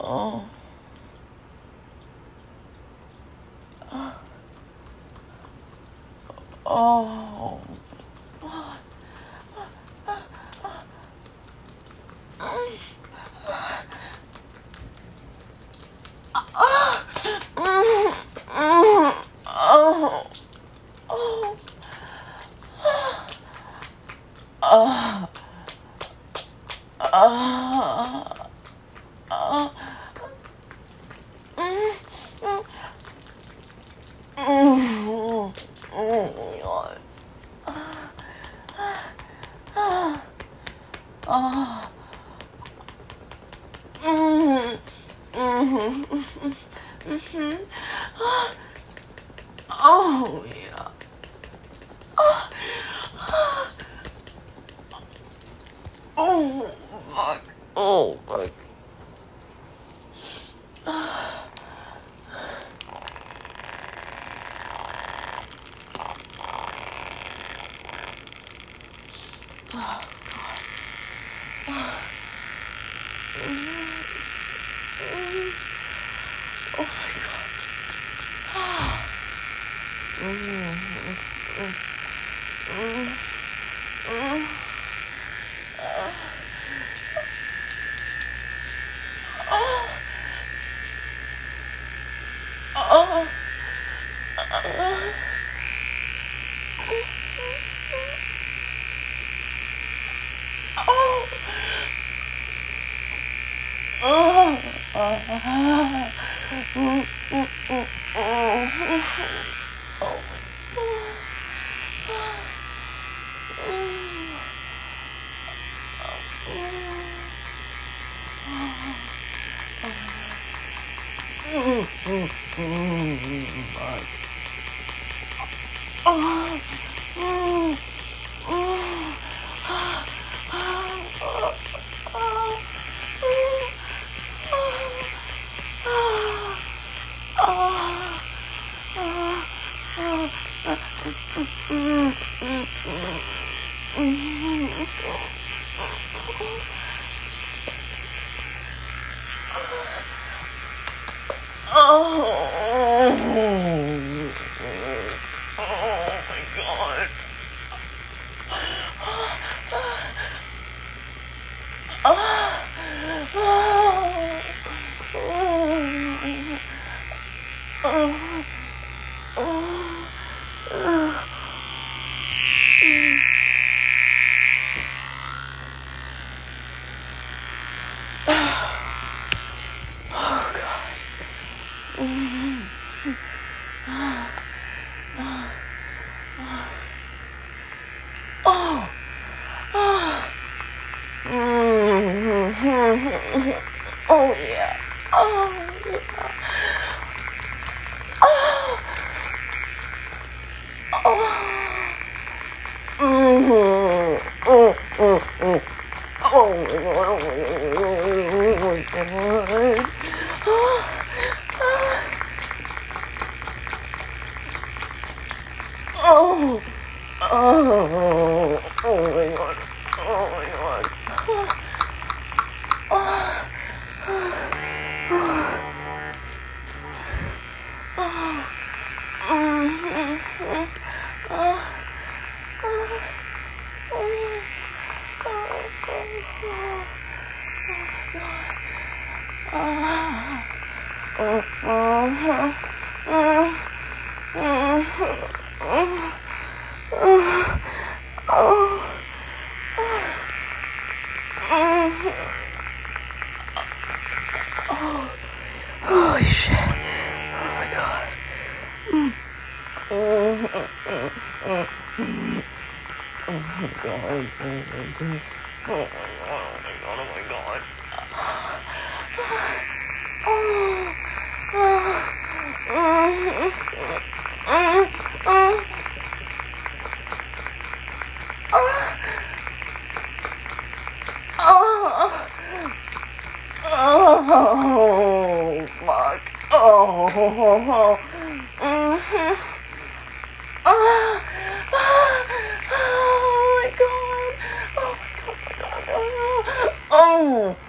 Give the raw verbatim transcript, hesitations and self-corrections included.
Oh. Oh. Oh, yeah. Oh, fuck. Oh, fuck. Oh, yeah. Oh, yeah. Oh. Oh. Mm-hmm. Mm, mm, mm. Oh, my God. Oh, my God. Oh. Oh. Oh, my God. Oh, my God. Holy shit. Oh my God. Mm. Mm, mm, mm, mm, mm. Oh my God. Oh my God. Oh my God. Oh my God. Oh my God. Oh, fuck. Oh, oh, mm-hmm. Oh, oh my God. Oh my God. Oh my God. Oh.